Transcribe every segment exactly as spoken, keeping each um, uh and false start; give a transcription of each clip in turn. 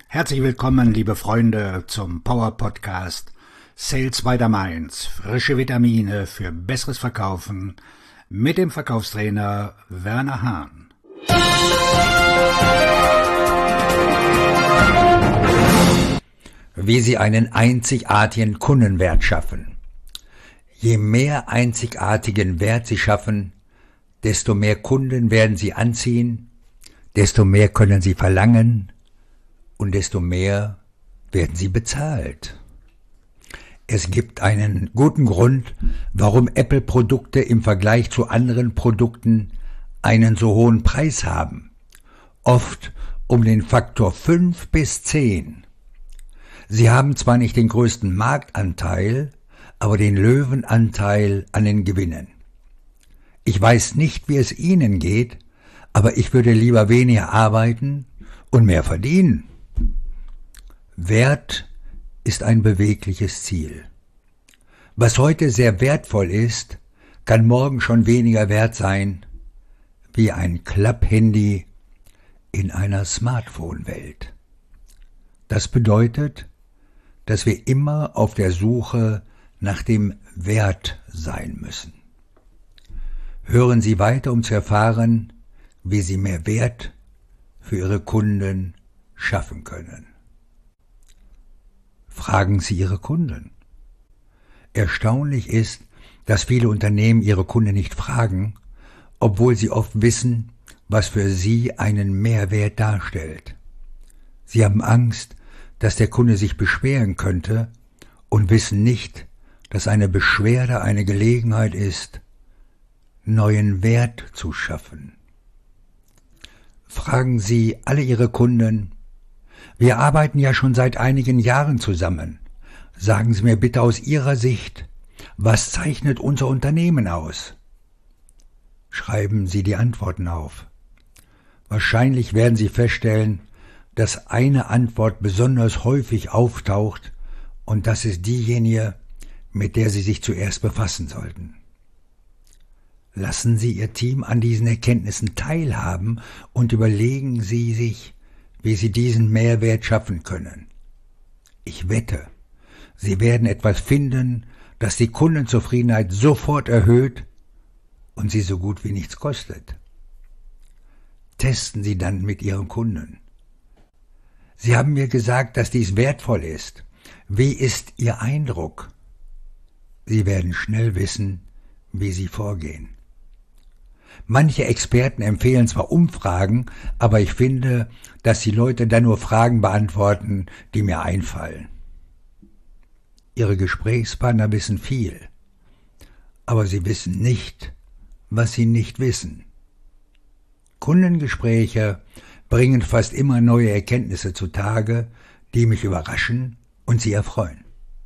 Herzlich willkommen, liebe Freunde, zum Power Podcast Sales by the Mainz. Frische Vitamine für besseres Verkaufen mit dem Verkaufstrainer Werner Hahn. Wie Sie einen einzigartigen Kundenwert schaffen. Je mehr einzigartigen Wert Sie schaffen, desto mehr Kunden werden Sie anziehen, desto mehr können Sie verlangen und desto mehr werden Sie bezahlt. Es gibt einen guten Grund, warum Apple-Produkte im Vergleich zu anderen Produkten einen so hohen Preis haben. Oft um den Faktor fünf bis zehn. Sie haben zwar nicht den größten Marktanteil, aber den Löwenanteil an den Gewinnen. Ich weiß nicht, wie es Ihnen geht, aber ich würde lieber weniger arbeiten und mehr verdienen. Wert ist ein bewegliches Ziel. Was heute sehr wertvoll ist, kann morgen schon weniger wert sein, wie ein Klapphandy in einer Smartphone-Welt. Das bedeutet, dass wir immer auf der Suche nach dem Wert sein müssen. Hören Sie weiter, um zu erfahren, wie Sie mehr Wert für Ihre Kunden schaffen können. Fragen Sie Ihre Kunden. Erstaunlich ist, dass viele Unternehmen ihre Kunden nicht fragen, obwohl sie oft wissen, was für sie einen Mehrwert darstellt. Sie haben Angst, dass der Kunde sich beschweren könnte und wissen nicht, dass eine Beschwerde eine Gelegenheit ist, neuen Wert zu schaffen. Fragen Sie alle Ihre Kunden: Wir arbeiten ja schon seit einigen Jahren zusammen. Sagen Sie mir bitte aus Ihrer Sicht, was zeichnet unser Unternehmen aus? Schreiben Sie die Antworten auf. Wahrscheinlich werden Sie feststellen, dass eine Antwort besonders häufig auftaucht, und das ist diejenige, mit der Sie sich zuerst befassen sollten. Lassen Sie Ihr Team an diesen Erkenntnissen teilhaben und überlegen Sie sich, wie Sie diesen Mehrwert schaffen können. Ich wette, Sie werden etwas finden, das die Kundenzufriedenheit sofort erhöht und Sie so gut wie nichts kostet. Testen Sie dann mit Ihren Kunden. Sie haben mir gesagt, dass dies wertvoll ist. Wie ist Ihr Eindruck? Sie werden schnell wissen, wie Sie vorgehen. Manche Experten empfehlen zwar Umfragen, aber ich finde, dass die Leute dann nur Fragen beantworten, die mir einfallen. Ihre Gesprächspartner wissen viel, aber sie wissen nicht, was sie nicht wissen. Kundengespräche bringen fast immer neue Erkenntnisse zutage, die mich überraschen und sie erfreuen.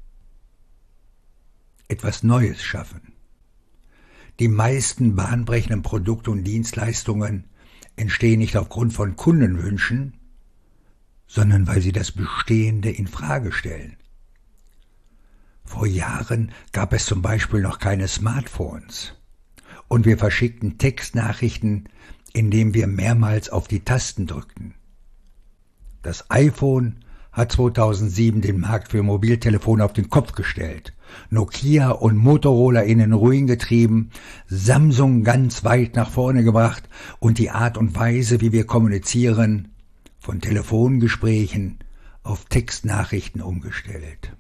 Etwas Neues schaffen. Die meisten bahnbrechenden Produkte und Dienstleistungen entstehen nicht aufgrund von Kundenwünschen, sondern weil sie das Bestehende in Frage stellen. Vor Jahren gab es zum Beispiel noch keine Smartphones und wir verschickten Textnachrichten, indem wir mehrmals auf die Tasten drückten. Das iPhone hat zweitausendsieben den Markt für Mobiltelefone auf den Kopf gestellt, Nokia und Motorola in den Ruin getrieben, Samsung ganz weit nach vorne gebracht und die Art und Weise, wie wir kommunizieren, von Telefongesprächen auf Textnachrichten umgestellt.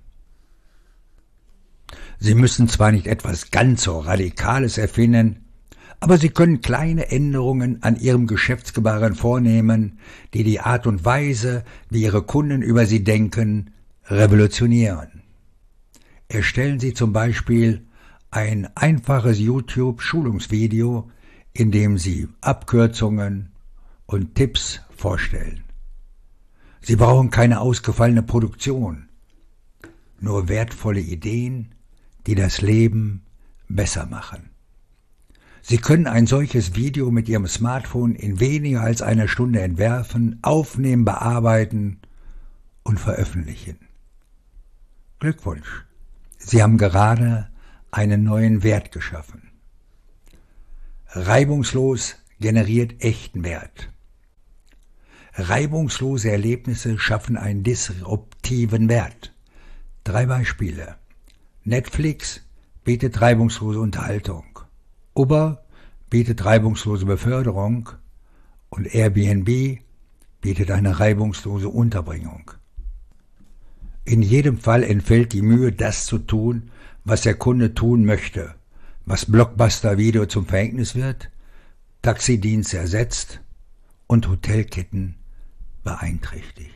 Sie müssen zwar nicht etwas ganz so Radikales erfinden, aber Sie können kleine Änderungen an Ihrem Geschäftsgebaren vornehmen, die die Art und Weise, wie Ihre Kunden über Sie denken, revolutionieren. Erstellen Sie zum Beispiel ein einfaches YouTube-Schulungsvideo, in dem Sie Abkürzungen und Tipps vorstellen. Sie brauchen keine ausgefallene Produktion, nur wertvolle Ideen, die das Leben besser machen. Sie können ein solches Video mit Ihrem Smartphone in weniger als einer Stunde entwerfen, aufnehmen, bearbeiten und veröffentlichen. Glückwunsch! Sie haben gerade einen neuen Wert geschaffen. Reibungslos generiert echten Wert. Reibungslose Erlebnisse schaffen einen disruptiven Wert. Drei Beispiele. Netflix bietet reibungslose Unterhaltung. Uber bietet reibungslose Beförderung. Und Airbnb bietet eine reibungslose Unterbringung. In jedem Fall entfällt die Mühe, das zu tun, was der Kunde tun möchte, was Blockbuster-Video zum Verhängnis wird, Taxidienste ersetzt und Hotelketten beeinträchtigt.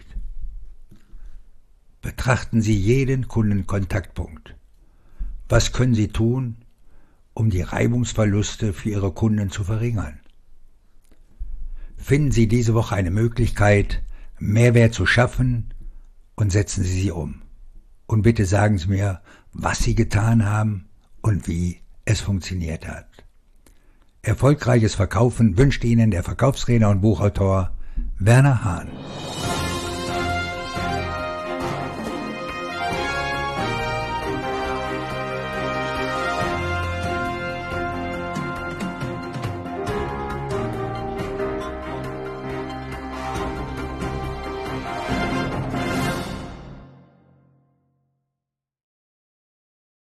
Betrachten Sie jeden Kundenkontaktpunkt. Was können Sie tun, um die Reibungsverluste für Ihre Kunden zu verringern? Finden Sie diese Woche eine Möglichkeit, Mehrwert zu schaffen und setzen Sie sie um. Und bitte sagen Sie mir, was Sie getan haben und wie es funktioniert hat. Erfolgreiches Verkaufen wünscht Ihnen der Verkaufstrainer und Buchautor Werner Hahn.